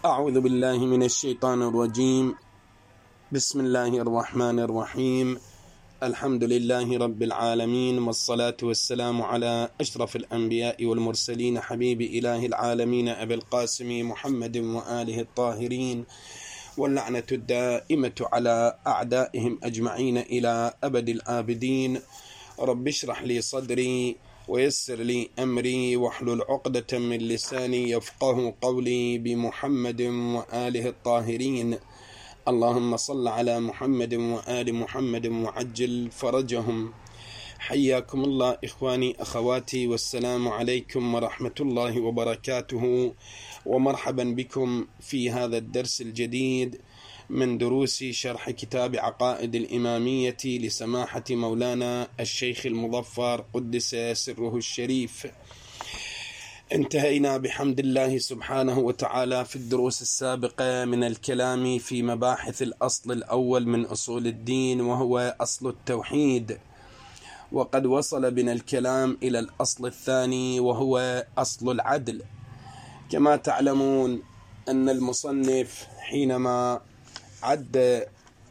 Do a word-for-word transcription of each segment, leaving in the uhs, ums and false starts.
أعوذ بالله من الشيطان الرجيم. بسم الله الرحمن الرحيم. الحمد لله رب العالمين، والصلاة والسلام على أشرف الأنبياء والمرسلين، حبيب إله العالمين أبي القاسم محمد وآله الطاهرين، واللعنة الدائمة على أعدائهم أجمعين إلى أبد الآبدين. رب اشرح لي صدري ويسر لي أمري واحلل عقدة من لساني يفقه قولي، بمحمد وآله الطاهرين. اللهم صل على محمد وآل محمد وعجل فرجهم. حياكم الله إخواني أخواتي، والسلام عليكم ورحمة الله وبركاته، ومرحبا بكم في هذا الدرس الجديد من دروس شرح كتاب عقائد الإمامية لسماحة مولانا الشيخ المظفر قدس سره الشريف. انتهينا بحمد الله سبحانه وتعالى في الدروس السابقة من الكلام في مباحث الأصل الأول من أصول الدين، وهو أصل التوحيد، وقد وصل بنا الكلام إلى الأصل الثاني وهو أصل العدل. كما تعلمون أن المصنف حينما عد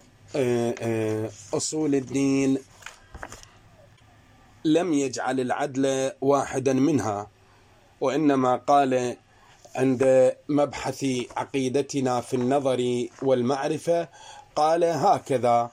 أصول الدين لم يجعل العدل واحدا منها، وإنما قال عند مبحث عقيدتنا في النظر والمعرفة قال هكذا: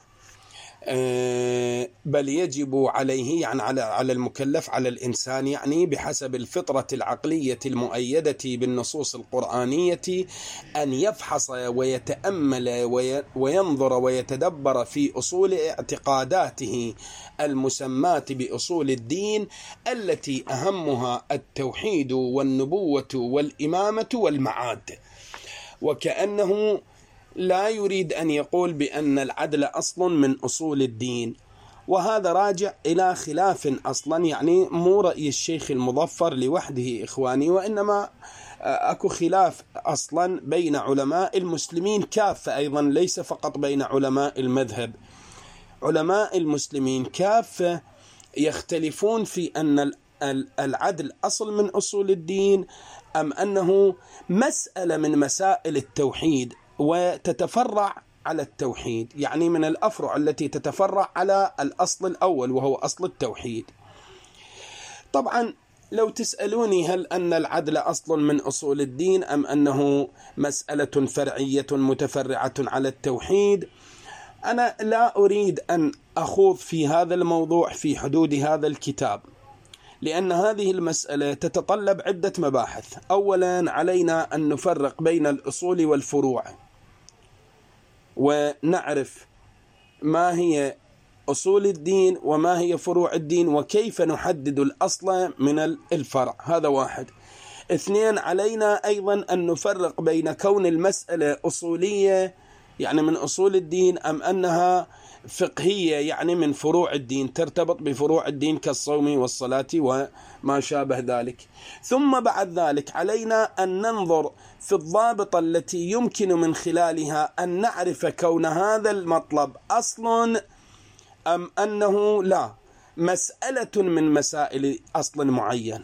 بل يجب عليه، يعني على على المكلف، على الإنسان، يعني بحسب الفطرة العقلية المؤيدة بالنصوص القرآنية، أن يفحص ويتأمل وينظر ويتدبر في أصول اعتقاداته المسماة بأصول الدين، التي أهمها التوحيد والنبوة والإمامة والمعاد. وكأنه لا يريد أن يقول بأن العدل أصل من أصول الدين، وهذا راجع إلى خلاف أصلا، يعني مو رأي الشيخ المظفر لوحده إخواني، وإنما أكو خلاف أصلا بين علماء المسلمين كافة، أيضا ليس فقط بين علماء المذهب. علماء المسلمين كافة يختلفون في أن العدل أصل من أصول الدين، أم أنه مسألة من مسائل التوحيد وتتفرع على التوحيد، يعني من الأفرع التي تتفرع على الأصل الأول وهو أصل التوحيد. طبعا لو تسألوني هل أن العدل أصل من أصول الدين أم أنه مسألة فرعية متفرعة على التوحيد، أنا لا أريد أن أخوض في هذا الموضوع في حدود هذا الكتاب، لأن هذه المسألة تتطلب عدة مباحث. أولا علينا أن نفرق بين الأصول والفروع، ونعرف ما هي أصول الدين وما هي فروع الدين، وكيف نحدد الأصل من الفرع. هذا واحد. اثنين، علينا أيضا أن نفرق بين كون المسألة أصولية يعني من أصول الدين، أم أنها فقهية يعني من فروع الدين، ترتبط بفروع الدين كالصوم والصلاة وما شابه ذلك. ثم بعد ذلك علينا أن ننظر في الضابطة التي يمكن من خلالها أن نعرف كون هذا المطلب أصل أم أنه لا مسألة من مسائل أصل معين.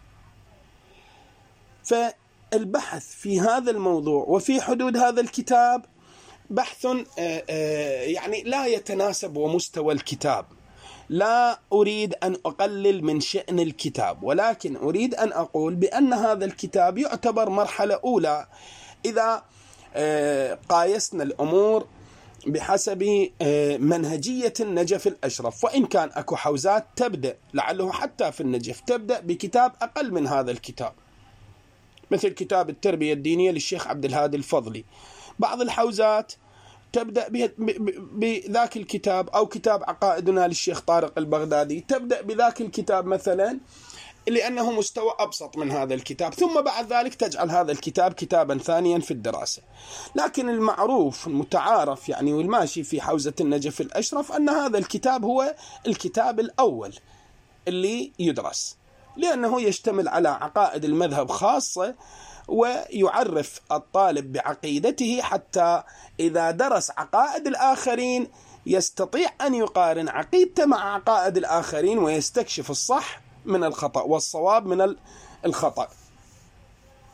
فالبحث في هذا الموضوع وفي حدود هذا الكتاب بحث يعني لا يتناسب ومستوى الكتاب. لا أريد أن أقلل من شأن الكتاب، ولكن أريد أن أقول بأن هذا الكتاب يعتبر مرحلة أولى إذا قايسنا الأمور بحسب منهجية النجف الأشرف، وإن كان أكو حوزات تبدأ لعله حتى في النجف تبدأ بكتاب أقل من هذا الكتاب، مثل كتاب التربية الدينية للشيخ عبد الهادي الفضلي. بعض الحوزات تبدأ بذاك الكتاب، أو كتاب عقائدنا للشيخ طارق البغدادي تبدأ بذاك الكتاب مثلا، لأنه مستوى أبسط من هذا الكتاب، ثم بعد ذلك تجعل هذا الكتاب كتابا ثانيا في الدراسة. لكن المعروف المتعارف يعني والماشي في حوزة النجف الأشرف أن هذا الكتاب هو الكتاب الأول اللي يدرس، لأنه يشتمل على عقائد المذهب خاصة، ويعرف الطالب بعقيدته، حتى إذا درس عقائد الآخرين يستطيع أن يقارن عقيدته مع عقائد الآخرين، ويستكشف الصح من الخطأ والصواب من الخطأ.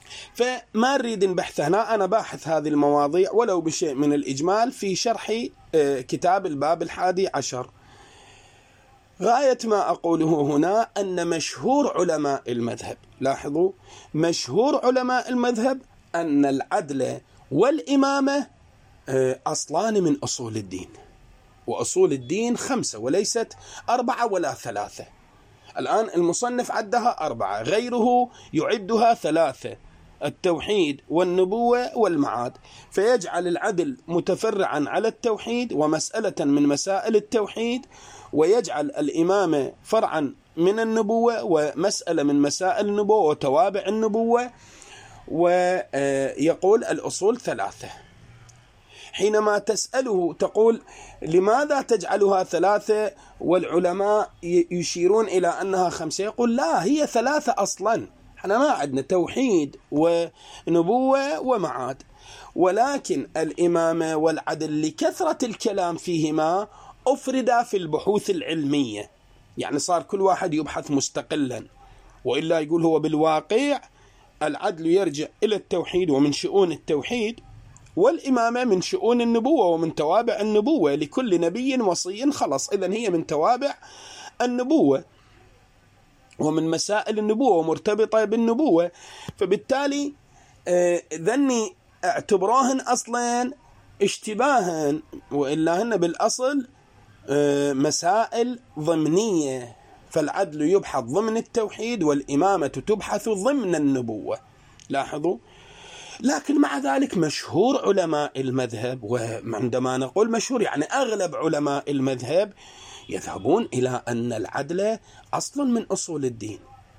فما نريد نبحث هنا، أنا باحث هذه المواضيع ولو بشيء من الإجمال في شرح كتاب الباب الحادي عشر. غاية ما أقوله هنا أن مشهور علماء المذهب، لاحظوا مشهور علماء المذهب أن العدل والإمامة أصلان من أصول الدين، وأصول الدين خمسة وليست أربعة ولا ثلاثة. الآن المصنف عدها أربعة، غيره يعدها ثلاثة: التوحيد والنبوة والمعاد، فيجعل العدل متفرعا على التوحيد ومسألة من مسائل التوحيد، ويجعل الإمامة فرعا من النبوة ومسألة من مسائل النبوة وتوابع النبوة، ويقول الأصول ثلاثة. حينما تسأله تقول لماذا تجعلها ثلاثة والعلماء يشيرون إلى أنها خمسة؟ يقول لا، هي ثلاثة أصلا، احنا ما عندنا توحيد ونبوة ومعاد، ولكن الإمامة والعدل لكثرة الكلام فيهما أفردا في البحوث العلمية، يعني صار كل واحد يبحث مستقلا، وإلا يقول هو بالواقع العدل يرجع إلى التوحيد ومن شؤون التوحيد، والإمامة من شؤون النبوة ومن توابع النبوة، لكل نبي وصي خلص، إذن هي من توابع النبوة ومن مسائل النبوة ومرتبطة بالنبوة. فبالتالي ذني اعتبروهن أصلا اشتباها، وإلا هن بالأصل مسائل ضمنية، فالعدل يبحث ضمن التوحيد والإمامة تبحث ضمن النبوة، لاحظوا. لكن مع ذلك مشهور علماء المذهب، وعندما نقول مشهور يعني أغلب علماء المذهب يذهبون إلى أن العدل أصل من أصول الدين،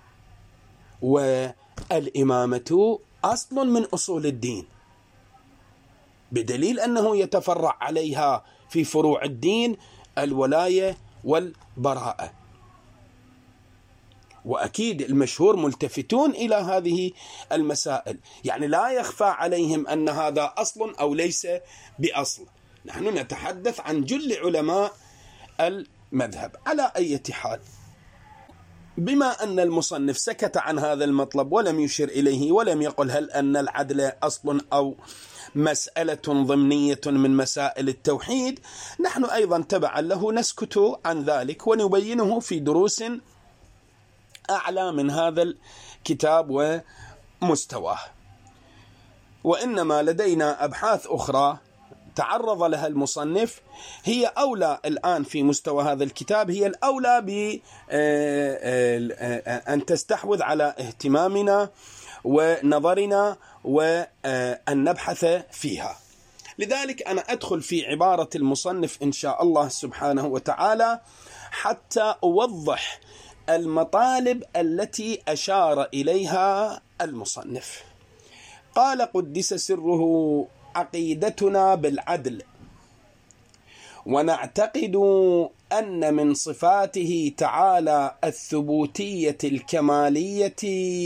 والإمامة أصل من أصول الدين، بدليل أنه يتفرع عليها في فروع الدين الولاية والبراءة. وأكيد المشهور ملتفتون إلى هذه المسائل، يعني لا يخفى عليهم أن هذا أصل أو ليس بأصل. نحن نتحدث عن جل علماء المذهب. على أي حال، بما أن المصنف سكت عن هذا المطلب ولم يشر إليه ولم يقل هل أن العدل أصل أو مسألة ضمنية من مسائل التوحيد، نحن أيضا تبعا له نسكت عن ذلك ونبينه في دروس أعلى من هذا الكتاب ومستواه. وإنما لدينا أبحاث أخرى تعرض لها المصنف، هي أولى الآن في مستوى هذا الكتاب، هي الأولى بأن تستحوذ على اهتمامنا ونظرنا وأن نبحث فيها. لذلك أنا أدخل في عبارة المصنف إن شاء الله سبحانه وتعالى حتى أوضح المطالب التي أشار إليها المصنف. قال قدس سره: عقيدتنا بالعدل، ونعتقد أن من صفاته تعالى الثبوتية الكمالية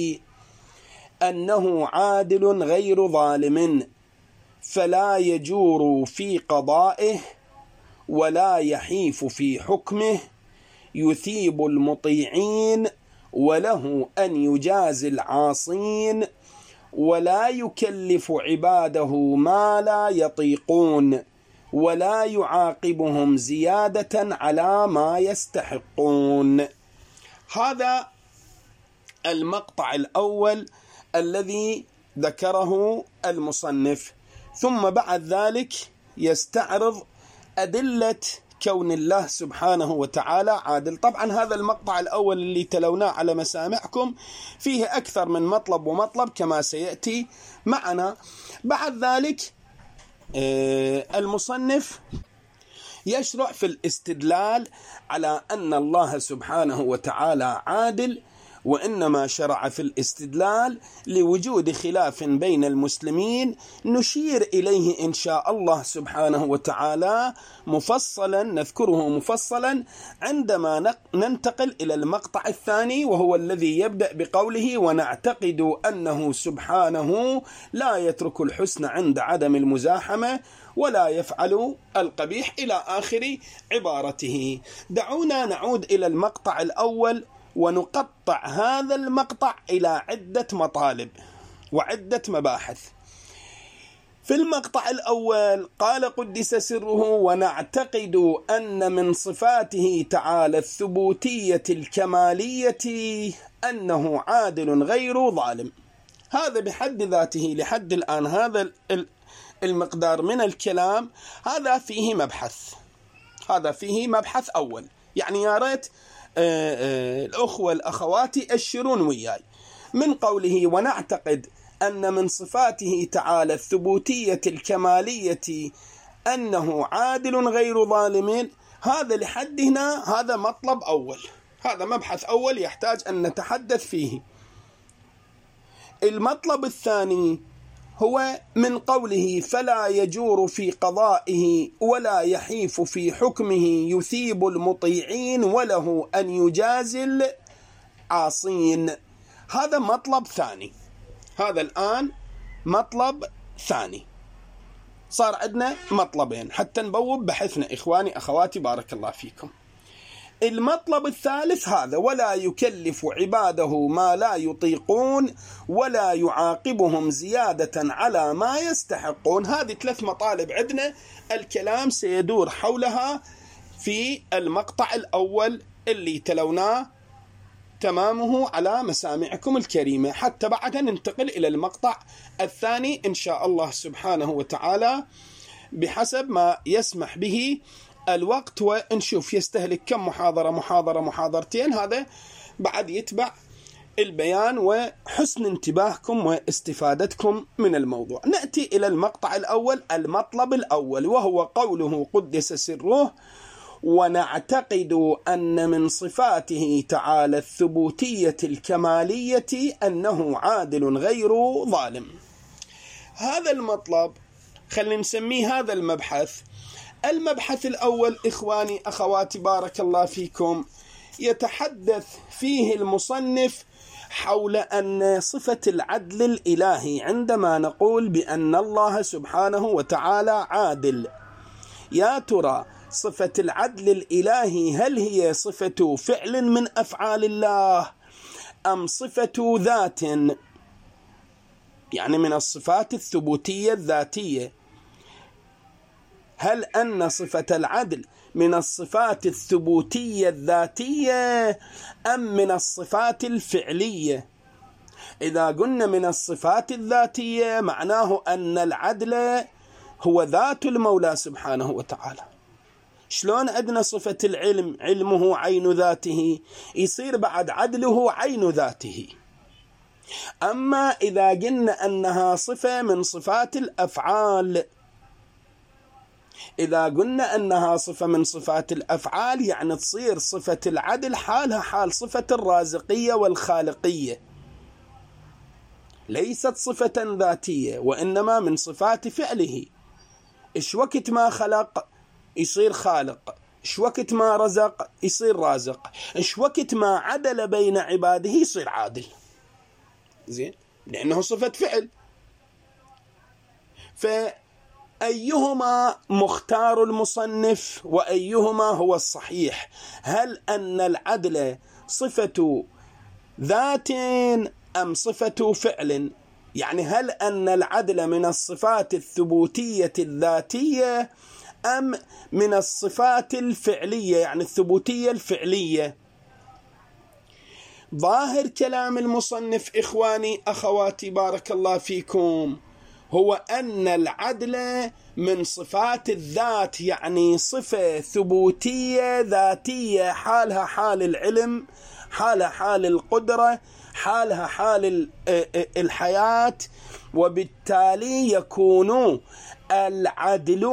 أنه عادل غير ظالم، فلا يجور في قضائه ولا يحيف في حكمه، يثيب المطيعين وله أن يجازي العاصين، ولا يكلف عباده ما لا يطيقون، ولا يعاقبهم زيادة على ما يستحقون. هذا المقطع الأول الذي ذكره المصنف، ثم بعد ذلك يستعرض أدلة كون الله سبحانه وتعالى عادل. طبعا هذا المقطع الأول اللي تلوناه على مسامعكم فيه أكثر من مطلب ومطلب كما سيأتي معنا. بعد ذلك المصنف يشرع في الاستدلال على أن الله سبحانه وتعالى عادل، وإنما شرع في الاستدلال لوجود خلاف بين المسلمين نشير إليه إن شاء الله سبحانه وتعالى مفصلا، نذكره مفصلا عندما ننتقل إلى المقطع الثاني، وهو الذي يبدأ بقوله: ونعتقد أنه سبحانه لا يترك الحسن عند عدم المزاحمة ولا يفعل القبيح، إلى آخر عبارته. دعونا نعود إلى المقطع الأول ونقطع هذا المقطع إلى عدة مطالب، وعدة مباحث. في المقطع الأول قال قدس سره: ونعتقد أن من صفاته تعالى الثبوتية الكمالية أنه عادل غير ظالم. هذا بحد ذاته لحد الآن هذا المقدار من الكلام هذا فيه مبحث، هذا فيه مبحث أول. يعني يا ريت الأخوة الأخوات يأشرون وياي من قوله ونعتقد أن من صفاته تعالى الثبوتية الكمالية أنه عادل غير ظالم. هذا لحد هنا هذا مطلب أول، هذا مبحث أول يحتاج أن نتحدث فيه. المطلب الثاني هو من قوله فلا يجور في قضائه ولا يحيف في حكمه يثيب المطيعين وله أن يجازل عاصين. هذا مطلب ثاني، هذا الآن مطلب ثاني. صار عندنا مطلبين حتى نبوب بحثنا إخواني أخواتي بارك الله فيكم. المطلب الثالث هذا ولا يكلف عباده ما لا يطيقون ولا يعاقبهم زيادة على ما يستحقون. هذه ثلاث مطالب عندنا، الكلام سيدور حولها في المقطع الأول اللي تلوناه تمامه على مسامعكم الكريمة، حتى بعدها ننتقل إلى المقطع الثاني إن شاء الله سبحانه وتعالى بحسب ما يسمح به الوقت، ونشوف يستهلك كم محاضرة محاضرة محاضرتين. هذا بعد يتبع البيان وحسن انتباهكم واستفادتكم من الموضوع. نأتي إلى المقطع الأول، المطلب الأول، وهو قوله قدس سره ونعتقد أن من صفاته تعالى الثبوتية الكمالية أنه عادل غير ظالم. هذا المطلب خلينا نسميه هذا المبحث. المبحث الأول إخواني أخواتي بارك الله فيكم يتحدث فيه المصنف حول أن صفة العدل الإلهي، عندما نقول بأن الله سبحانه وتعالى عادل، يا ترى صفة العدل الإلهي هل هي صفة فعل من أفعال الله أم صفة ذات؟ يعني من الصفات الثبوتية الذاتية. هل أن صفة العدل من الصفات الثبوتية الذاتية أم من الصفات الفعلية؟ إذا قلنا من الصفات الذاتية معناه أن العدل هو ذات المولى سبحانه وتعالى. شلون عندنا صفة العلم علمه عين ذاته، يصير بعد عدله عين ذاته. أما إذا قلنا أنها صفة من صفات الأفعال، إذا قلنا أنها صفة من صفات الأفعال يعني تصير صفة العدل حالها حال صفة الرازقية والخالقية، ليست صفة ذاتية وإنما من صفات فعله. إيش وقت ما خلق يصير خالق، إيش وقت ما رزق يصير رازق، إيش وقت ما عدل بين عباده يصير عادل. زين، لأنه صفة فعل. فأيهما مختار المصنف وأيهما هو الصحيح؟ هل أن العدل صفة ذات أم صفة فعل؟ يعني هل أن العدل من الصفات الثبوتية الذاتية أم من الصفات الفعلية يعني الثبوتية الفعلية؟ ظاهر كلام المصنف إخواني أخواتي بارك الله فيكم هو أن العدل من صفات الذات، يعني صفة ثبوتية ذاتية حالها حال العلم، حالها حال القدرة، حالها حال الحياة، وبالتالي يكون العدل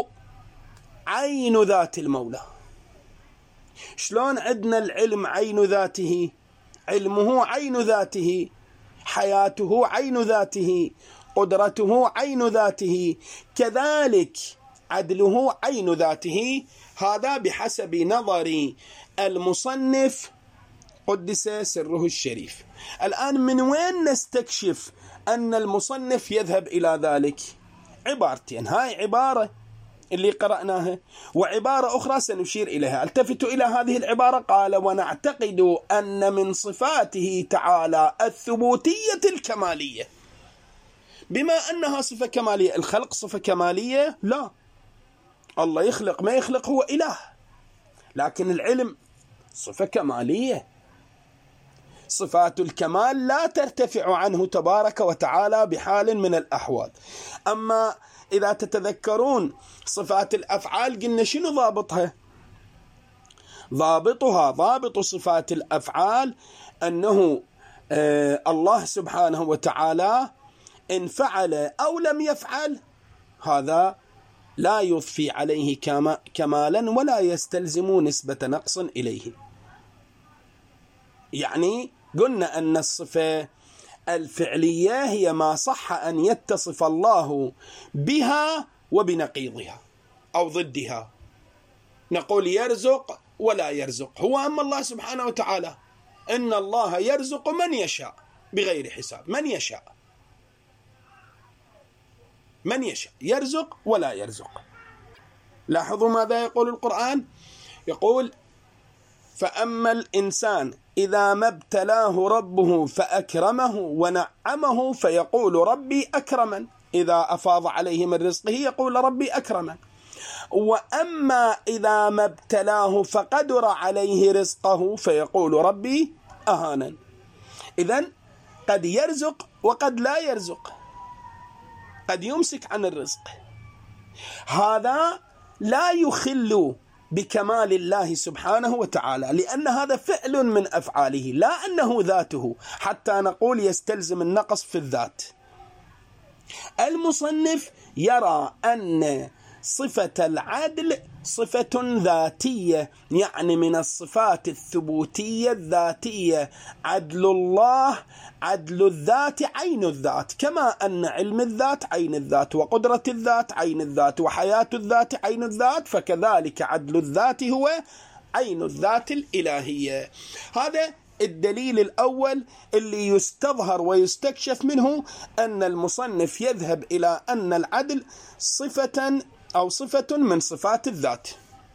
عين ذات المولى. شلون عندنا العلم عين ذاته، علمه عين ذاته، حياته عين ذاته، قدرته عين ذاته، كذلك عدله عين ذاته. هذا بحسب نظر المصنف قدس سره الشريف. الآن من وين نستكشف أن المصنف يذهب إلى ذلك؟ عبارتين، هاي عبارة اللي قرأناها وعبارة أخرى سنشير إليها. التفتوا إلى هذه العبارة، قال ونعتقد أن من صفاته تعالى الثبوتية الكمالية. بما أنها صفة كمالية. الخلق صفة كمالية؟ لا، الله يخلق ما يخلق هو إله، لكن العلم صفة كمالية. صفات الكمال لا ترتفع عنه تبارك وتعالى بحال من الأحوال. أما إذا تتذكرون صفات الأفعال قلنا شنو ضابطها؟ ضابطها ضابط صفات الأفعال أنه آه الله سبحانه وتعالى إن فعل أو لم يفعل هذا لا يضفي عليه كمالا ولا يستلزم نسبة نقص إليه. يعني قلنا أن الصفة الفعلية هي ما صح أن يتصف الله بها وبنقيضها أو ضدها. نقول يرزق ولا يرزق، هو أما الله سبحانه وتعالى إن الله يرزق من يشاء بغير حساب، من يشاء من يشاء يرزق ولا يرزق. لاحظوا ماذا يقول القرآن، يقول فأما الإنسان إذا ما ابتلاه ربه فأكرمه ونعمه فيقول ربي أكرمن، إذا أفاض عليه من رزقه يقول ربي أكرمن. وأما إذا ما ابتلاه فقدر عليه رزقه فيقول ربي أهانن. إذن قد يرزق وقد لا يرزق، قد يمسك عن الرزق. هذا لا يخل بكمال الله سبحانه وتعالى، لأن هذا فعل من أفعاله لا أنه ذاته حتى نقول يستلزم النقص في الذات. المصنف يرى أن صفة العدل صفة ذاتية، يعني من الصفات الثبوتية الذاتية. عدل الله عدل الذات عين الذات، كما أن علم الذات عين الذات، وقدرة الذات عين الذات، وحياة الذات عين الذات، فكذلك عدل الذات هو عين الذات الإلهية. هذا الدليل الأول اللي يستظهر ويستكشف منه أن المصنف يذهب إلى أن العدل صفة أو صفة من صفات الذات.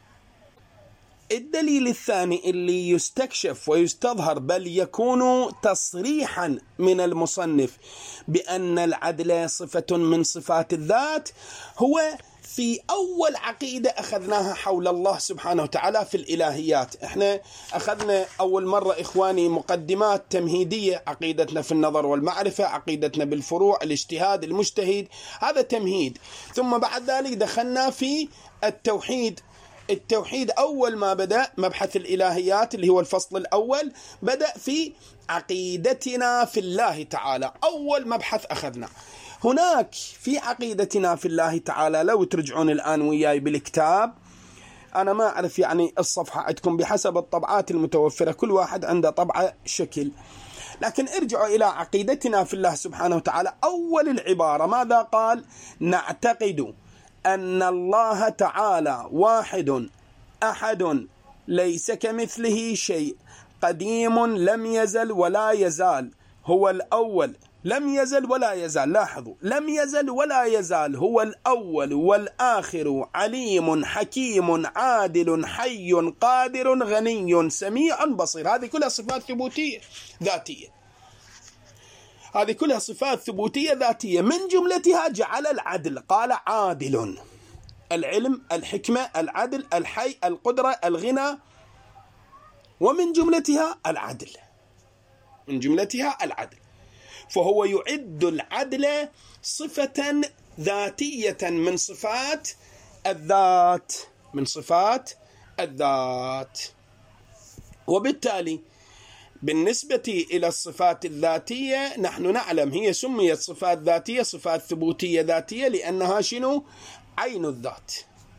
الدليل الثاني اللي يستكشف ويستظهر بل يكون تصريحا من المصنف بأن العدل صفة من صفات الذات هو في أول عقيدة أخذناها حول الله سبحانه وتعالى في الإلهيات. احنا أخذنا أول مرة إخواني مقدمات تمهيدية، عقيدتنا في النظر والمعرفة، عقيدتنا بالفروع، الاجتهاد، المجتهد، هذا تمهيد. ثم بعد ذلك دخلنا في التوحيد. التوحيد أول ما بدأ مبحث الإلهيات اللي هو الفصل الأول بدأ في عقيدتنا في الله تعالى، أول مبحث أخذنا. هناك في عقيدتنا في الله تعالى لو ترجعون الآن وياي بالكتاب، أنا ما أعرف يعني الصفحة عندكم بحسب الطبعات المتوفرة، كل واحد عنده طبعة شكل، لكن ارجعوا إلى عقيدتنا في الله سبحانه وتعالى. أول العبارة ماذا قال؟ نعتقد أن الله تعالى واحد أحد ليس كمثله شيء، قديم لم يزل ولا يزال، هو الأول لم يزل ولا يزال. لاحظوا، لم يزل ولا يزال، هو الأول والآخر، عليم حكيم عادل حي قادر غني سميع بصير. هذه كلها صفات ثبوتية ذاتية، هذه كلها صفات ثبوتية ذاتية. من جملتها جعل العدل، قال عادل، العلم، الحكمة، العدل، الحي، القدرة، الغنى، ومن جملتها العدل، من جملتها العدل. فهو يعد العدل صفة ذاتية من صفات الذات، من صفات الذات. وبالتالي بالنسبة إلى الصفات الذاتية نحن نعلم هي سميت صفات ذاتية، صفات ثبوتية ذاتية، لأنها شنو؟ عين الذات.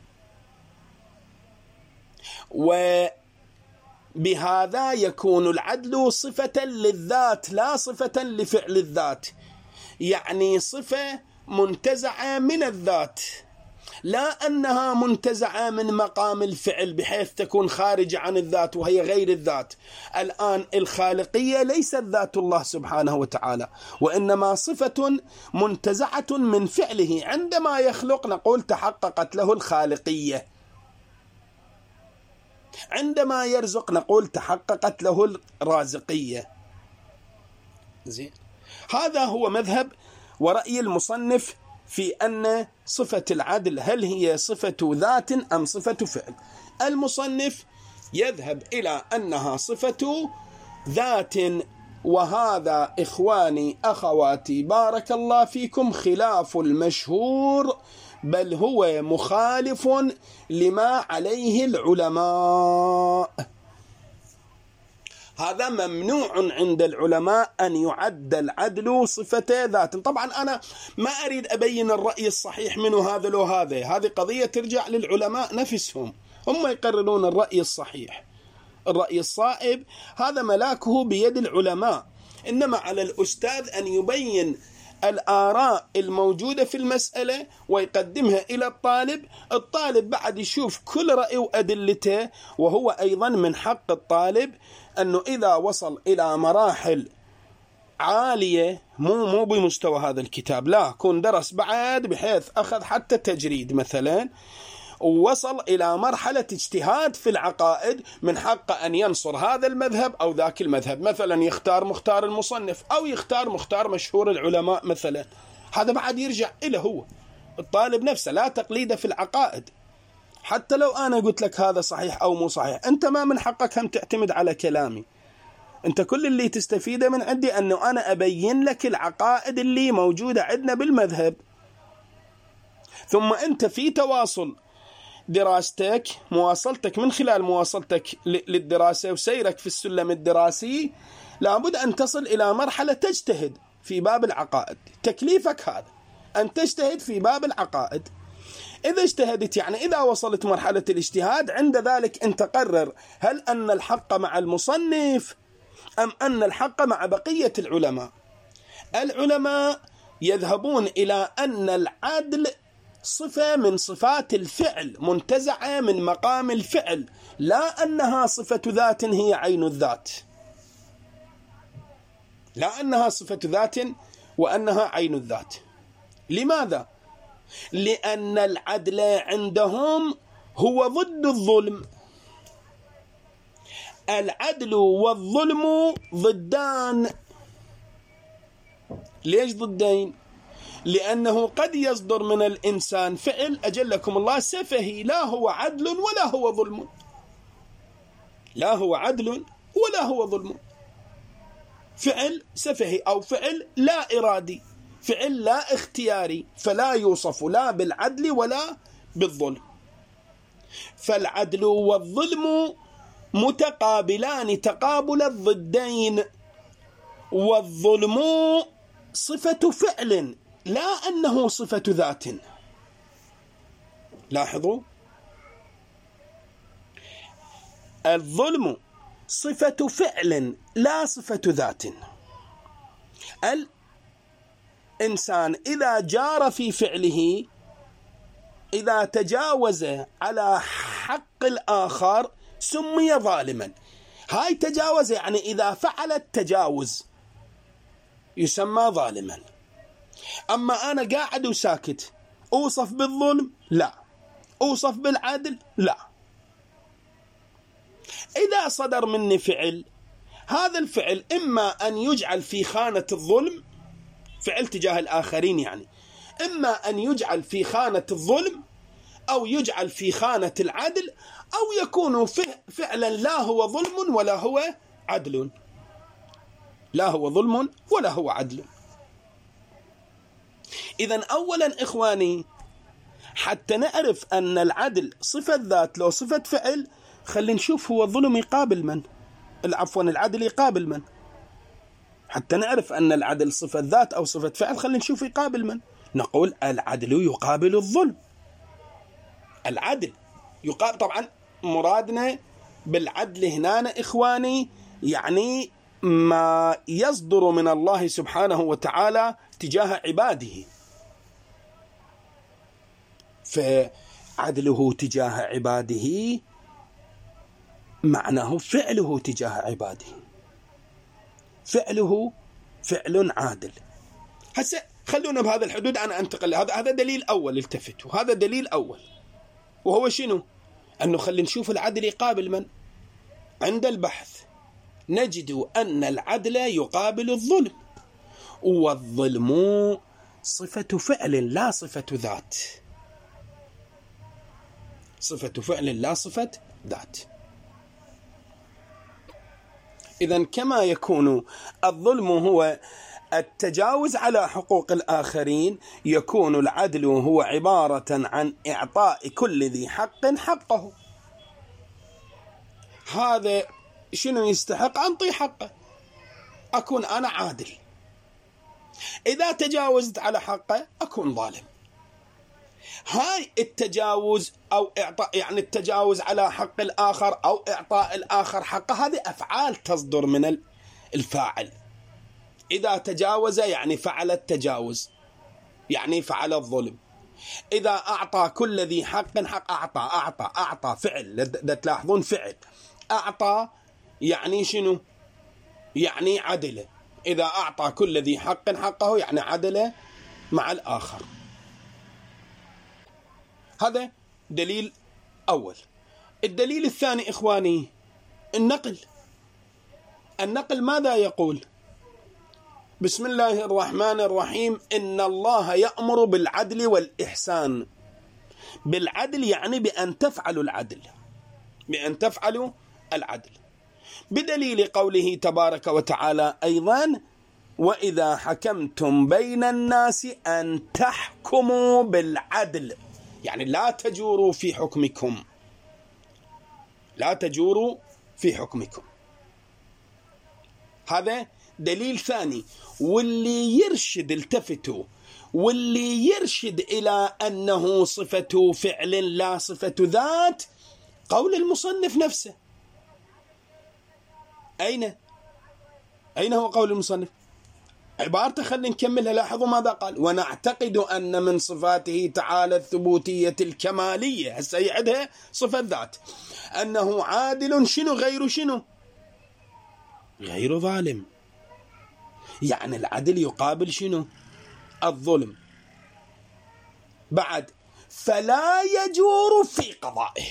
وبهذا يكون العدل صفة للذات لا صفة لفعل الذات، يعني صفة منتزعة من الذات، لا أنها منتزعة من مقام الفعل بحيث تكون خارجة عن الذات وهي غير الذات. الآن الخالقية ليست ذات الله سبحانه وتعالى، وإنما صفة منتزعة من فعله. عندما يخلق نقول تحققت له الخالقية، عندما يرزق نقول تحققت له الرازقية. زين، هذا هو مذهب ورأي المصنف في أن صفة العدل هل هي صفة ذات أم صفة فعل. المصنف يذهب إلى أنها صفة ذات، وهذا إخواني أخواتي بارك الله فيكم خلاف المشهور، بل هو مخالف لما عليه العلماء. هذا ممنوع عند العلماء أن يعد العدل صفة ذات. طبعا أنا ما أريد أبين الرأي الصحيح منه هذا لو هذا، هذه قضية ترجع للعلماء نفسهم، هم يقررون الرأي الصحيح. الرأي الصائب هذا ملاكه بيد العلماء، إنما على الأستاذ أن يبين الآراء الموجودة في المسألة ويقدمها إلى الطالب. الطالب بعد يشوف كل رأي وأدلته، وهو أيضا من حق الطالب أنه إذا وصل إلى مراحل عالية مو مو بمستوى هذا الكتاب، لا كون درس بعد بحيث أخذ حتى تجريد مثلا، ووصل إلى مرحلة اجتهاد في العقائد، من حقه أن ينصر هذا المذهب أو ذاك المذهب، مثلا يختار مختار المصنف أو يختار مختار مشهور العلماء مثلا. هذا بعد يرجع إلى هو الطالب نفسه، لا تقليد في العقائد. حتى لو أنا قلت لك هذا صحيح أو مو صحيح، أنت ما من حقك هم تعتمد على كلامي. أنت كل اللي تستفيده من عندي أنه أنا أبين لك العقائد اللي موجودة عندنا بالمذهب، ثم أنت في تواصل دراستك، مواصلتك من خلال مواصلتك للدراسة وسيرك في السلم الدراسي، لابد أن تصل إلى مرحلة تجتهد في باب العقائد. تكليفك هذا أن تجتهد في باب العقائد. إذا اجتهدت يعني إذا وصلت مرحلة الاجتهاد، عند ذلك أنت قرر هل أن الحق مع المصنف أم أن الحق مع بقية العلماء. العلماء يذهبون إلى أن العدل صفة من صفات الفعل، منتزعة من مقام الفعل، لا أنها صفة ذات هي عين الذات، لا أنها صفة ذات وأنها عين الذات. لماذا؟ لأن العدل عندهم هو ضد الظلم. العدل والظلم ضدان. ليش ضدين؟ لأنه قد يصدر من الإنسان فعل أجلكم الله سفهي، لا هو عدل ولا هو ظلم، لا هو عدل ولا هو ظلم، فعل سفهي أو فعل لا إرادي، فعل لا اختياري، فلا يوصف لا بالعدل ولا بالظلم. فالعدل والظلم متقابلان تقابل الضدين، والظلم صفة فعل لا أنه صفة ذات. لاحظوا، الظلم صفة فعل لا صفة ذات. الإنسان إذا جار في فعله، إذا تجاوز على حق الآخر سمي ظالما. هاي تجاوز يعني إذا فعل التجاوز يسمى ظالما. أما أنا قاعد وساكت، أوصف بالظلم؟ لا. أوصف بالعدل؟ لا. إذا صدر مني فعل، هذا الفعل إما أن يجعل في خانة الظلم، فعل تجاه الآخرين يعني، إما أن يجعل في خانة الظلم أو يجعل في خانة العدل، أو يكون فعلا لا هو ظلم ولا هو عدل، لا هو ظلم ولا هو عدل. إذن أولا إخواني، حتى نعرف أن العدل صفة ذات لو صفة فعل، خلينا نشوف هو الظلم يقابل من، عفوا العدل يقابل من. حتى نعرف أن العدل صفة ذات أو صفة فعل، خلينا نشوف يقابل من. نقول العدل يقابل الظلم. العدل يقابل، طبعا مرادنا بالعدل هنا إخواني يعني ما يصدر من الله سبحانه وتعالى تجاه عباده. فعدله تجاه عباده معناه فعله تجاه عباده، فعله فعل عادل. هسه خلونا بهذا الحدود، أنا أنتقل. هذا هذا دليل أول، التفتوا، هذا دليل أول، وهو شنو؟ أنه خلينا نشوف العدل يقابل من. عند البحث نجد أن العدل يقابل الظلم، والظلم صفة فعل لا صفة ذات، صفة فعل لا صفة ذات. إذن كما يكون الظلم هو التجاوز على حقوق الآخرين، يكون العدل هو عبارة عن إعطاء كل ذي حق حقه. هذا شنو يستحق؟ أنطي حقه، أكون أنا عادل. إذا تجاوزت على حقه أكون ظالم. هاي التجاوز أو إعطاء، يعني التجاوز على حق الآخر أو إعطاء الآخر حقه، هذه أفعال تصدر من الفاعل. إذا تجاوز يعني فعل التجاوز، يعني فعل الظلم. إذا أعطى كل ذي حق حق، أعطى أعطى أعطى فعل، تلاحظون فعل أعطى يعني شنو؟ يعني عدل. إذا أعطى كل ذي حق حقه يعني عدل مع الآخر. هذا دليل أول. الدليل الثاني إخواني النقل. النقل ماذا يقول؟ بسم الله الرحمن الرحيم: إن الله يأمر بالعدل والإحسان. بالعدل يعني بأن تفعلوا العدل، بأن تفعلوا العدل، بدليل قوله تبارك وتعالى أيضا: وإذا حكمتم بين الناس أن تحكموا بالعدل، يعني لا تجوروا في حكمكم، لا تجوروا في حكمكم. هذا دليل ثاني. واللي يرشد، التفتوا، واللي يرشد إلى أنه صفة فعل لا صفة ذات قول المصنف نفسه. أين؟ أين هو قول المصنف؟ عبارته خلينا نكملها. لاحظوا ماذا قال: ونعتقد أن من صفاته تعالى الثبوتية الكمالية، هسه يعدها صفة ذات، أنه عادل شنو غير شنو؟ غير ظالم. يعني العدل يقابل شنو؟ الظلم. بعد فلا يجور في قضائه.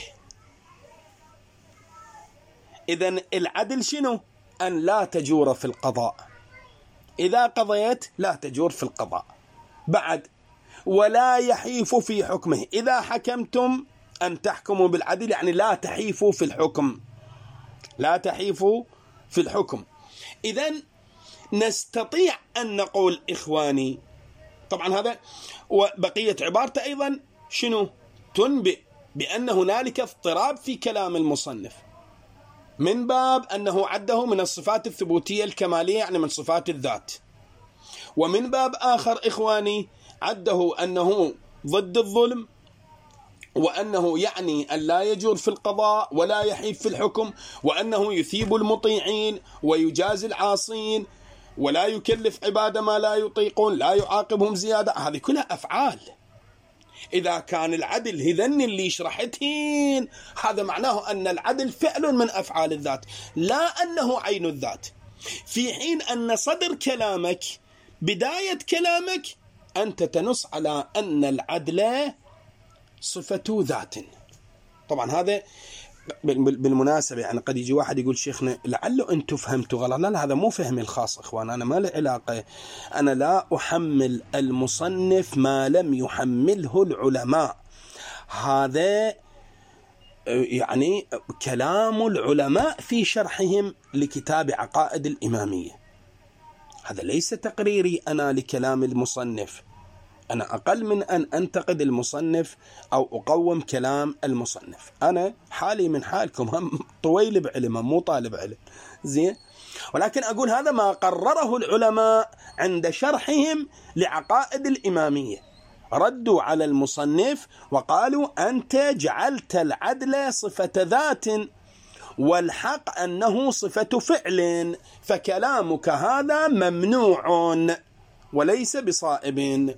إذن العدل شنو؟ أن لا تجور في القضاء. إذا قضيت لا تجور في القضاء. بعد ولا يحيف في حكمه. إذا حكمتم أن تحكموا بالعدل يعني لا تحيفوا في الحكم، لا تحيفوا في الحكم. إذن نستطيع أن نقول إخواني، طبعا هذا وبقية عبارته أيضا شنو؟ تنبئ بأن هنالك اضطراب في كلام المصنف، من باب أنه عده من الصفات الثبوتية الكمالية يعني من صفات الذات، ومن باب آخر إخواني عده أنه ضد الظلم، وأنه يعني أن لا يجور في القضاء ولا يحيف في الحكم، وأنه يثيب المطيعين ويجازي العاصين ولا يكلف عبادة ما لا يطيقون، لا يعاقبهم زيادة. هذه كلها أفعال. إذا كان العدل هذن اللي شرحتهن، هذا معناه أن العدل فعل من أفعال الذات لا أنه عين الذات، في حين أن صدر كلامك، بداية كلامك، أنت تنص على أن العدل صفة ذات. طبعا هذا بالمناسبة يعني قد يجي واحد يقول شيخنا لعله أنتم فهمتوا غلط. لا لا، هذا مو فهمي الخاص إخوان، أنا ما له علاقة. أنا لا أحمل المصنف ما لم يحمله العلماء. هذا يعني كلام العلماء في شرحهم لكتاب عقائد الإمامية. هذا ليس تقريري أنا لكلام المصنف. أنا أقل من أن أنتقد المصنف أو أقوم كلام المصنف. أنا حالي من حالكم، هم طويل بعلم، مو طالب علم، زين. ولكن أقول هذا ما قرره العلماء عند شرحهم لعقائد الإمامية. ردوا على المصنف وقالوا: أنت جعلت العدل صفة ذات والحق أنه صفة فعل، فكلامك هذا ممنوع وليس بصائب.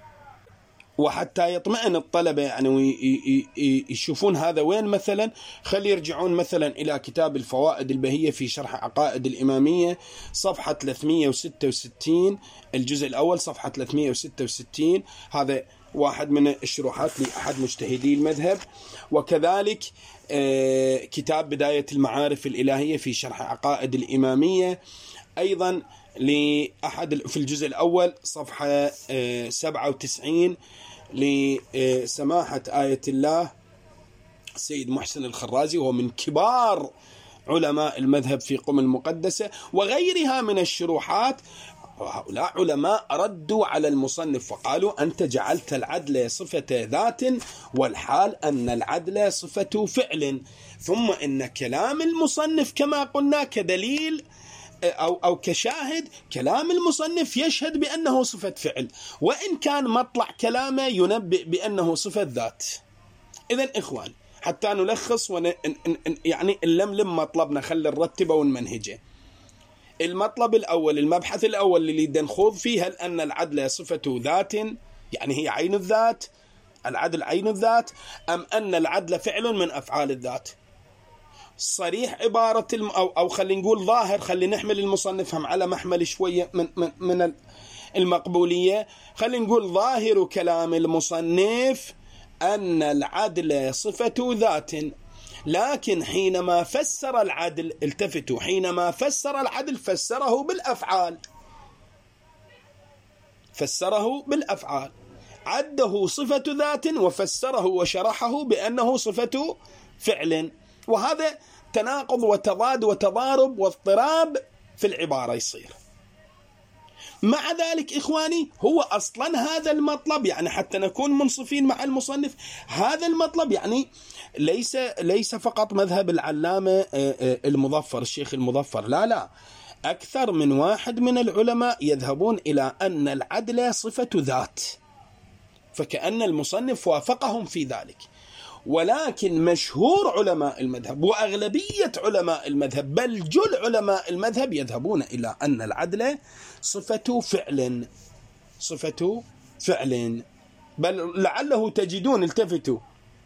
وحتى يطمئن الطلبة يعني ويشوفون هذا وين، مثلا خلي يرجعون مثلا إلى كتاب الفوائد البهية في شرح عقائد الإمامية صفحة ثلاثمئة وستة وستين، الجزء الأول صفحة ثلاثمئة وستة وستين. هذا واحد من الشروحات لأحد مجتهدي المذهب. وكذلك كتاب بداية المعارف الإلهية في شرح عقائد الإمامية أيضا لأحد في الجزء الأول صفحة سبعة وتسعين لسماحة آية الله السيد محسن الخرازي، وهو من كبار علماء المذهب في قم المقدسة وغيرها من الشروحات. وهؤلاء علماء ردوا على المصنف وقالوا: أنت جعلت العدل صفة ذات والحال أن العدل صفة فعل، ثم إن كلام المصنف كما قلنا كدليل أو أو كشاهد، كلام المصنف يشهد بأنه صفة فعل، وإن كان مطلع كلامه ينبئ بأنه صفة ذات. إذن إخوان، حتى نلخص ون... يعني نلملم مطلبنا، خلي نرتبه ونمنهجه. المطلب الأول، المبحث الأول اللي نخوض فيه، هل أن العدل صفة ذات، يعني هي عين الذات، العدل عين الذات، أم أن العدل فعل من أفعال الذات؟ صريح عبارة الم... أو أو خلينا نقول ظاهر، خلينا نحمل المصنف هم على محمل شوية من من من المقبولية. خلينا نقول ظاهر كلام المصنف أن العدل صفة ذات، لكن حينما فسر العدل، التفتوا، حينما فسر العدل فسره بالأفعال، فسره بالأفعال، عده صفة ذات وفسره وشرحه بأنه صفة فعل. وهذا تناقض وتضاد وتضارب واضطراب في العبارة يصير. مع ذلك إخواني، هو أصلا هذا المطلب، يعني حتى نكون منصفين مع المصنف، هذا المطلب يعني ليس ليس فقط مذهب العلامة المظفر الشيخ المظفر، لا لا، أكثر من واحد من العلماء يذهبون إلى أن العدل صفة ذات، فكأن المصنف وافقهم في ذلك. ولكن مشهور علماء المذهب وأغلبية علماء المذهب، بل جل علماء المذهب، يذهبون إلى أن العدل صفة فعل، صفة فعل. بل لعله تجدون، التفتوا،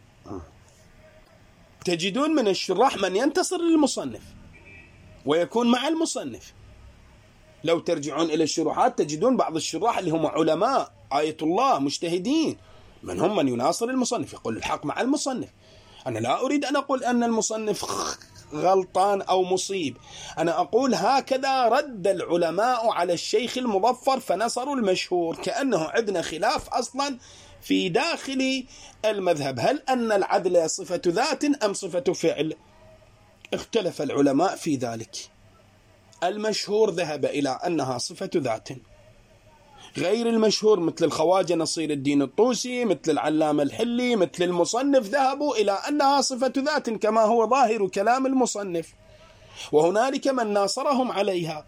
تجدون من الشراح من ينتصر للمصنف ويكون مع المصنف. لو ترجعون إلى الشروحات تجدون بعض الشراح اللي هم علماء آية الله مجتهدين، من هم من يناصر المصنف، يقول الحق مع المصنف. أنا لا أريد أن أقول أن المصنف غلطان أو مصيب، أنا أقول هكذا رد العلماء على الشيخ المظفر فنصروا المشهور، كأنه عندنا خلاف أصلا في داخل المذهب، هل أن العدل صفة ذات أم صفة فعل؟ اختلف العلماء في ذلك. المشهور ذهب إلى أنها صفة ذات، غير المشهور مثل الخواجة نصير الدين الطوسي، مثل العلامة الحلي، مثل المصنف، ذهبوا إلى أنها صفة ذات كما هو ظاهر كلام المصنف، وهنالك من ناصرهم عليها.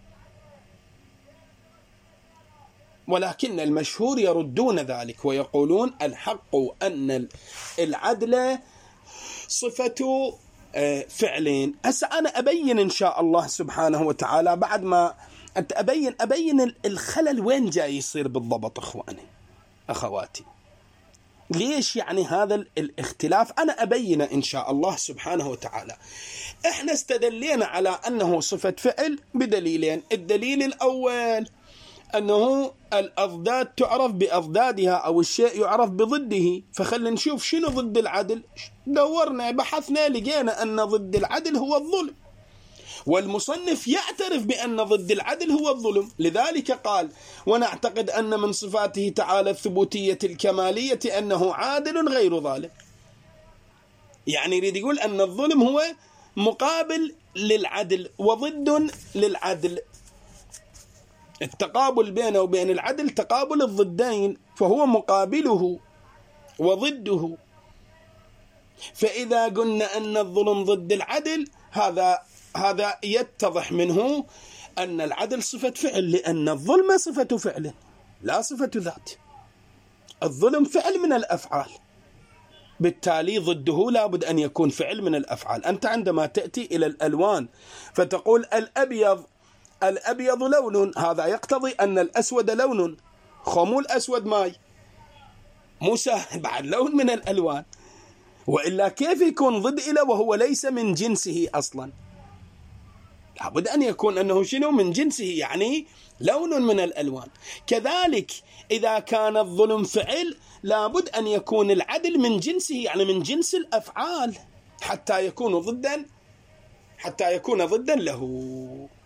ولكن المشهور يردون ذلك ويقولون الحق أن العدل صفة فعلين. هسه أنا أبين إن شاء الله سبحانه وتعالى بعد ما أنت أبين أبين الخلل وين جاي يصير بالضبط إخواني أخواتي، ليش يعني هذا الاختلاف، أنا أبينه إن شاء الله سبحانه وتعالى. إحنا استدلينا على أنه صفة فعل بدليلين. الدليل الأول أنه الأضداد تعرف بأضدادها أو الشيء يعرف بضده، فخلنا نشوف شنو ضد العدل. دورنا بحثنا لقينا أن ضد العدل هو الظلم، والمصنف يعترف بأن ضد العدل هو الظلم، لذلك قال ونعتقد أن من صفاته تعالى الثبوتية الكمالية أنه عادل غير ظالم. يعني يريد يقول أن الظلم هو مقابل للعدل وضد للعدل، التقابل بينه وبين العدل تقابل الضدين، فهو مقابله وضده. فإذا قلنا أن الظلم ضد العدل، هذا هذا يتضح منه أن العدل صفة فعل، لأن الظلم صفة فعل لا صفة ذات. الظلم فعل من الأفعال، بالتالي ضده لابد أن يكون فعل من الأفعال. أنت عندما تأتي إلى الألوان فتقول الأبيض الأبيض لون، هذا يقتضي أن الأسود لون، خمول الأسود ماي، موسى بعد لون من الألوان، وإلا كيف يكون ضد إلى وهو ليس من جنسه أصلا؟ لابد أن يكون أنه شنو من جنسه، يعني لون من الألوان. كذلك إذا كان الظلم فعل لابد أن يكون العدل من جنسه، يعني من جنس الأفعال، حتى يكون ضدا حتى يكون ضدا له.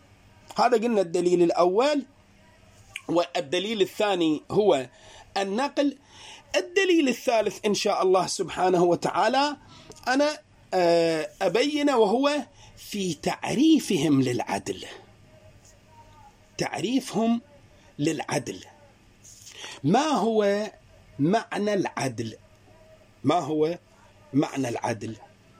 هذا قلنا الدليل الأول. والدليل الثاني هو النقل. الدليل الثالث إن شاء الله سبحانه وتعالى أنا أبين، وهو في تعريفهم للعدل. تعريفهم للعدل. ما هو معنى العدل؟ ما هو معنى العدل؟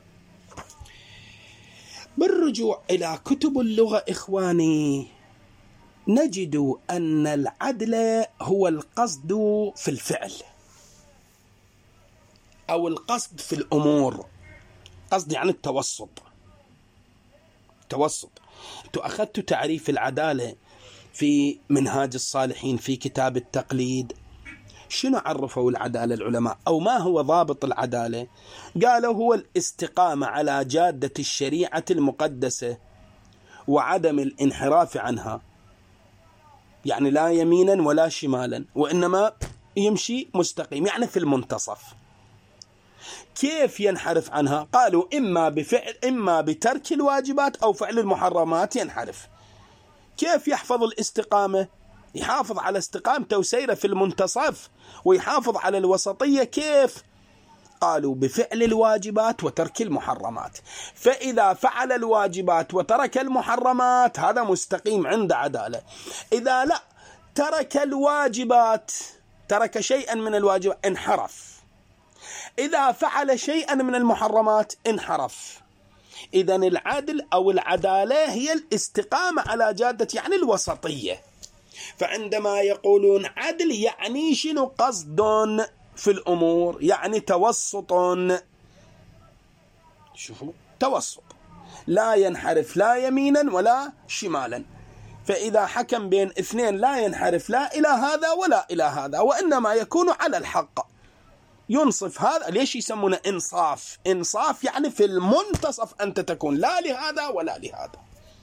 بالرجوع إلى كتب اللغة إخواني نجد أن العدل هو القصد في الفعل أو القصد في الأمور. قصد يعني التوسط. توسط. أنتوا أخذتوا تعريف العدالة في منهاج الصالحين في كتاب التقليد. شنو عرفوا العدالة العلماء؟ أو ما هو ضابط العدالة؟ قالوا هو الاستقامة على جادة الشريعة المقدسة وعدم الانحراف عنها، يعني لا يمينا ولا شمالا، وإنما يمشي مستقيم، يعني في المنتصف. كيف ينحرف عنها؟ قالوا إما بفعل إما بترك الواجبات أو فعل المحرمات ينحرف. كيف يحفظ الاستقامة؟ يحافظ على استقامته وسيره في المنتصف ويحافظ على الوسطية. كيف؟ قالوا بفعل الواجبات وترك المحرمات. فإذا فعل الواجبات وترك المحرمات هذا مستقيم عند عدالة. إذا لا ترك الواجبات، ترك شيئا من الواجبات، انحرف. إذا فعل شيئا من المحرمات انحرف. إذن العدل أو العدالة هي الاستقامة على جادة، يعني الوسطية. فعندما يقولون عدل يعني شنو؟ قصد في الأمور، يعني توسط. شوفوا، توسط، لا ينحرف لا يمينا ولا شمالا. فإذا حكم بين اثنين لا ينحرف لا إلى هذا ولا إلى هذا، وإنما يكون على الحق، ينصف هذا. ليش يسمونه إنصاف؟ إنصاف يعني في المنتصف أنت تكون، لا لهذا ولا لهذا.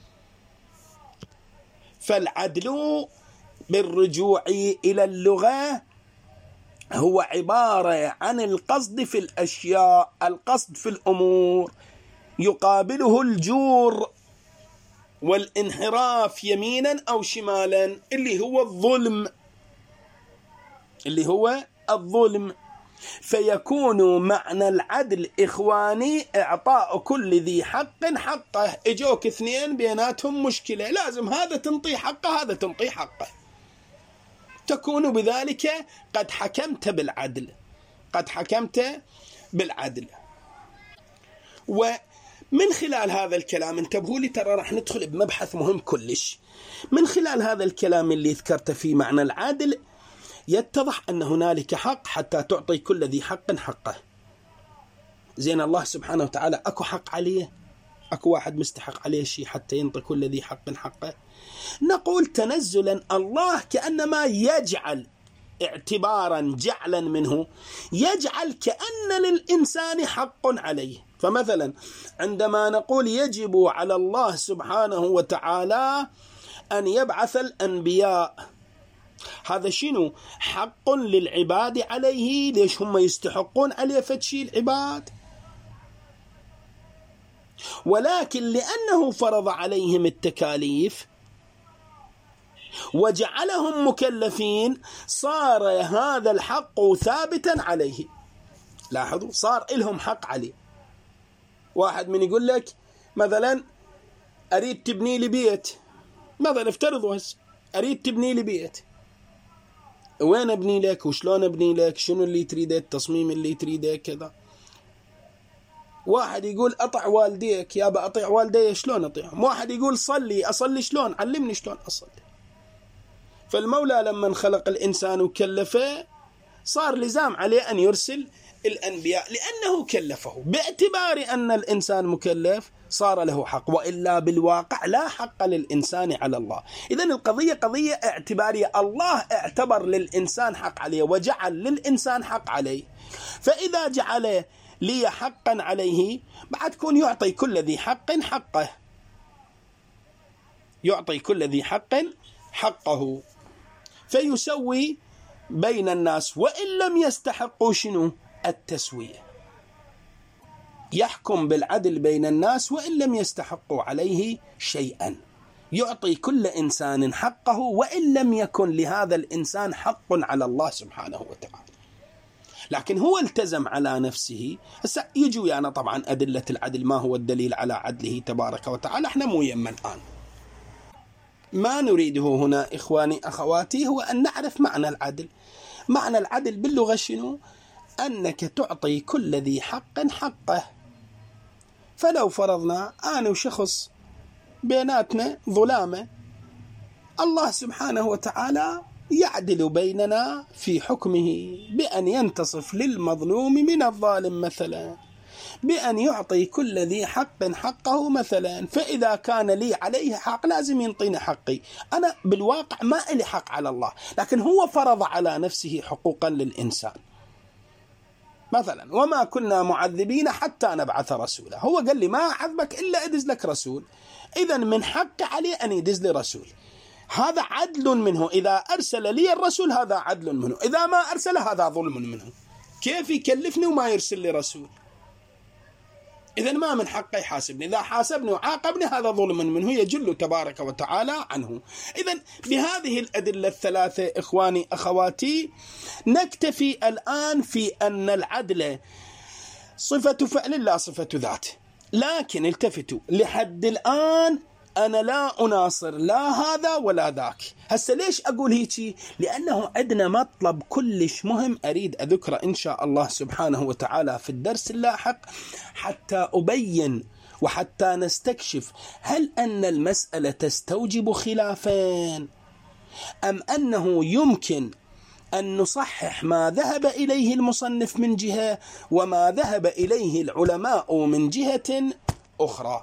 فالعدل بالرجوع إلى اللغة هو عبارة عن القصد في الأشياء، القصد في الأمور، يقابله الجور والانحراف يمينا أو شمالا، اللي هو الظلم، اللي هو الظلم. فيكون معنى العدل إخواني إعطاء كل ذي حق حقه. إجوك اثنين بيناتهم مشكلة، لازم هذا تنطي حقه هذا تنطي حقه، تكون بذلك قد حكمت بالعدل، قد حكمت بالعدل. ومن خلال هذا الكلام انتبهوا لي، ترى راح ندخل بمبحث مهم كلش. من خلال هذا الكلام اللي ذكرته في معنى العدل يتضح أن هنالك حق حتى تعطي كل ذي حق حقه. زين الله سبحانه وتعالى أكو حق عليه؟ أكو واحد مستحق عليه شيء حتى ينطي كل ذي حق حقه؟ نقول تنزلا الله كأنما يجعل اعتبارا جعلا منه، يجعل كأن للإنسان حق عليه. فمثلا عندما نقول يجب على الله سبحانه وتعالى أن يبعث الأنبياء، هذا شنو؟ حق للعباد عليه. ليش هم يستحقون عليه فتشي العباد؟ ولكن لأنه فرض عليهم التكاليف وجعلهم مكلفين صار هذا الحق ثابتا عليه. لاحظوا، صار لهم حق عليه. واحد من يقول لك مثلا أريد تبني لي بيت، مثلا افترضوا هسه أريد تبني لي بيت، وين أبني لك وشلون أبني لك، شنو اللي تريده، التصميم اللي تريده كذا. واحد يقول أطع والديك، يا بأطيع والدي شلون أطيعهم. واحد يقول صلي، أصلي شلون، علمني شلون أصلي. فالمولى لما خلق الإنسان وكلفه صار لزام عليه أن يرسل الأنبياء لأنه كلفه. باعتبار أن الإنسان مكلف صار له حق، وإلا بالواقع لا حق للإنسان على الله. إذن القضية قضية اعتبارية. الله اعتبر للإنسان حق عليه وجعل للإنسان حق عليه، فإذا جعل لي حقا عليه بعد كون يعطي كل ذي حق حقه، يعطي كل ذي حق حقه، فيسوي بين الناس وإن لم يستحقوا شنو؟ التسوية. يحكم بالعدل بين الناس وإن لم يستحقوا عليه شيئا. يعطي كل إنسان حقه وإن لم يكن لهذا الإنسان حق على الله سبحانه وتعالى، لكن هو التزم على نفسه. هسه يجوا يعني طبعا أدلة العدل، ما هو الدليل على عدله تبارك وتعالى، احنا مو يما الآن. ما نريده هنا إخواني أخواتي هو أن نعرف معنى العدل. معنى العدل باللغة شنو؟ أنك تعطي كل ذي حق حقه. فلو فرضنا أنا وشخص بيناتنا ظلامة، الله سبحانه وتعالى يعدل بيننا في حكمه بأن ينتصف للمظلوم من الظالم مثلا، بأن يعطي كل ذي حق حقه مثلا. فإذا كان لي عليه حق لازم ينطيني حقي. أنا بالواقع ما لي حق على الله، لكن هو فرض على نفسه حقوقا للإنسان. مثلا وما كنا معذبين حتى نبعث رسولا، هو قال لي ما أعذبك إلا أدز لك رسول، إذا من حق عليه أن يدز لي رسول. هذا عدل منه، إذا أرسل لي الرسول هذا عدل منه، إذا ما أرسل هذا ظلم منه. كيف يكلفني وما يرسل لي رسول؟ إذا ما من حقه يحاسبني، إذا حاسبني وعاقبني هذا ظلم منه يجل تبارك وتعالى عنه. إذا بهذه الأدلة الثلاثة إخواني أخواتي نكتفي الآن في أن العدل صفة فعل لا صفة ذات. لكن التفتوا لحد الآن أنا لا أناصر لا هذا ولا ذاك. هسه ليش أقول هيك؟ لأنه عندنا مطلب كلش مهم أريد أذكره إن شاء الله سبحانه وتعالى في الدرس اللاحق، حتى أبين وحتى نستكشف هل أن المسألة تستوجب خلافين، أم أنه يمكن أن نصحح ما ذهب إليه المصنف من جهة وما ذهب إليه العلماء من جهة أخرى.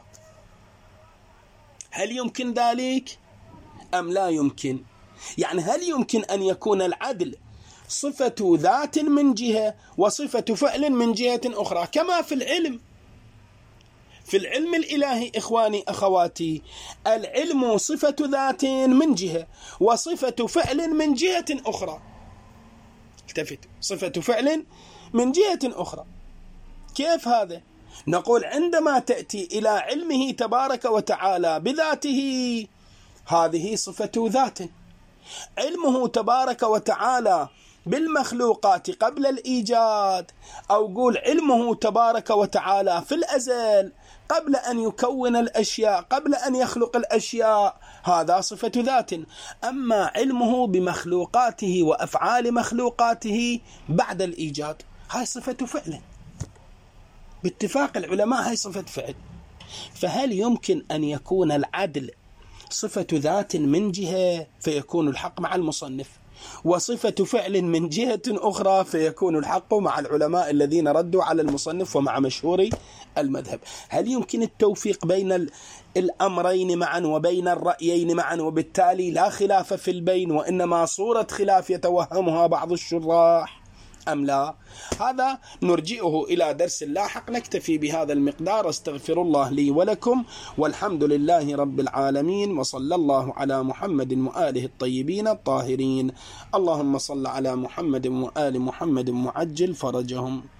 هل يمكن ذلك أم لا يمكن؟ يعني هل يمكن أن يكون العدل صفة ذات من جهة وصفة فعل من جهة أخرى، كما في العلم؟ في العلم الإلهي إخواني أخواتي العلم صفة ذات من جهة وصفة فعل من جهة أخرى. التفتوا، صفة فعل من جهة أخرى. كيف هذا؟ نقول عندما تأتي إلى علمه تبارك وتعالى بذاته هذه صفة ذات. علمه تبارك وتعالى بالمخلوقات قبل الإيجاد، أو قول علمه تبارك وتعالى في الأزل قبل أن يكون الأشياء، قبل أن يخلق الأشياء، هذا صفة ذات. أما علمه بمخلوقاته وأفعال مخلوقاته بعد الإيجاد هاي صفة فعل. باتفاق العلماء هاي صفة فعل. فهل يمكن أن يكون العدل صفة ذات من جهة فيكون الحق مع المصنف، وصفة فعل من جهة أخرى فيكون الحق مع العلماء الذين ردوا على المصنف ومع مشهور المذهب؟ هل يمكن التوفيق بين الأمرين معا وبين الرأيين معا وبالتالي لا خلاف في البين وإنما صورة خلاف يتوهمها بعض الشراح أم لا؟ هذا نرجئه إلى درس لاحق. نكتفي بهذا المقدار. استغفر الله لي ولكم، والحمد لله رب العالمين، وصلى الله على محمد وآله الطيبين الطاهرين. اللهم صل على محمد وآل محمد معجل فرجهم.